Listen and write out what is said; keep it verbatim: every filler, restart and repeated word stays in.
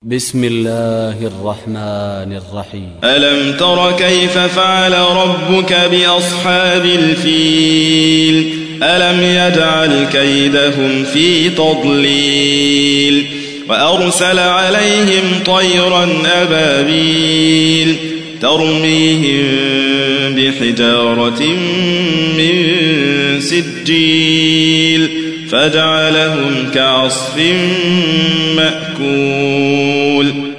بسم الله الرحمن الرحيم. ألم تر كيف فعل ربك بأصحاب الفيل ألم يجعل كيدهم في تضليل وأرسل عليهم طيرا أبابيل ترميهم بحجارة من سجيل فجعلهم كعصف مأكول.